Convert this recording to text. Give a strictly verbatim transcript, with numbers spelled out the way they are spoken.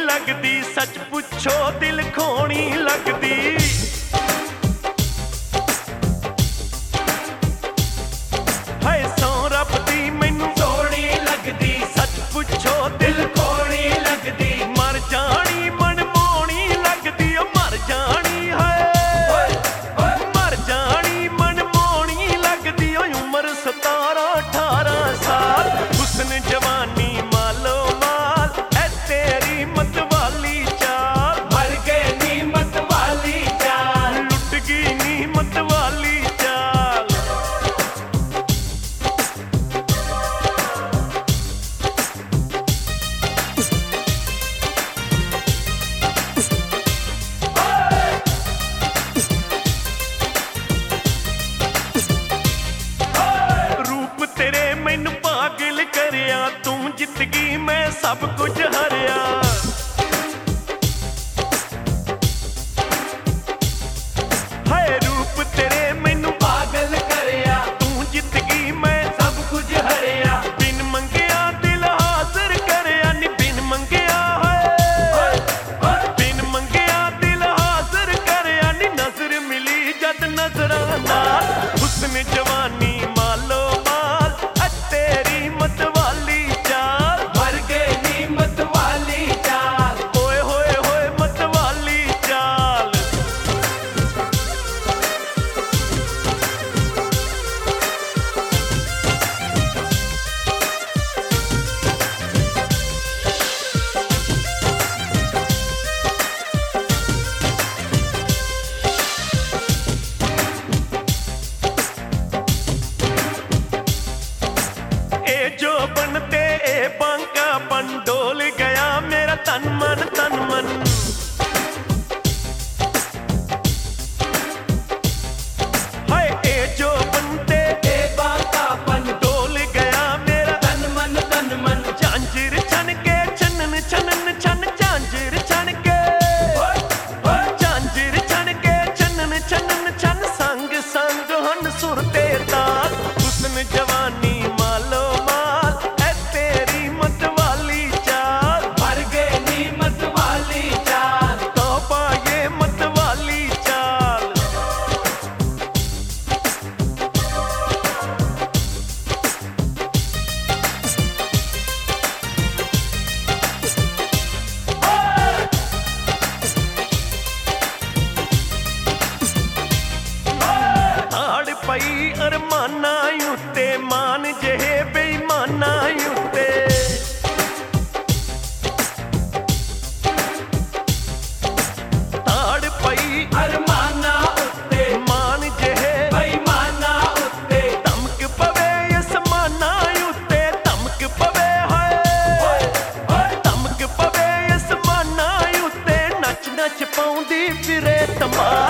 लगदी, सच पुछो दिल खोनी लगदी। हाय सौ रब दी मैनू सोहनी लगदी, सच पुछो दिल खोनी लगदी। मर जानी मनमोहनी लगदी, ओ मर जानी है मर जानी मनमोहनी लगदी। ओ उम्र सतारा अठारह साल, हुस्न जवानी मालो माल, ऐ तेरी मत वाली चाल। मर गए नी मत वाली चाल, लुट गई नी मत वाली चाल। रूप तेरे मैनू पागल करिया, तू जित गई मैं सब कुछ हरिया। हाय रूप तेरे मैनू पागल करिया, तू जित गई मैं सब कुछ हरिया। बिन मंगिया दिल हाजिर करया नी, बिन मंगिया है बिन मंगिया दिल हाजिर करया नी। नजर मिली जद नजरां नाल, हुस्न जवानी मालो माल, ऐ तेरी मत वाली चाल। मर गए नी मत वाली चाल, ओए होए होए मत वाली चाल। ए जो बनते ए बांका पंडोल गया मेरा तन मन तन मन। हाय ए जो बनते ए बाका पन डोल गया मेरा तन मन तन मन। झांझर छन के छनन छनन छन झांझर छन के झांझर छन के छनन छनन छन। संग संग हन सुर ते ताल, हुस्न जवानी मालो माल, ऐ तेरी मत वाली चाल। मर गए नी मत वाली चाल, तौबा ये मत वाली चाल। ताड़ पई अरमाना उत्ते, मान जहे बेईमाना उत्ते। ताड़ पई अरमाना उत्ते मान जहे बेईमाना उत्ते। धमक पवे असमाना उत्ते, धमक पवे है धमक पवे असमाना उत्ते। नच नच पाउंदी फिरे तमाल,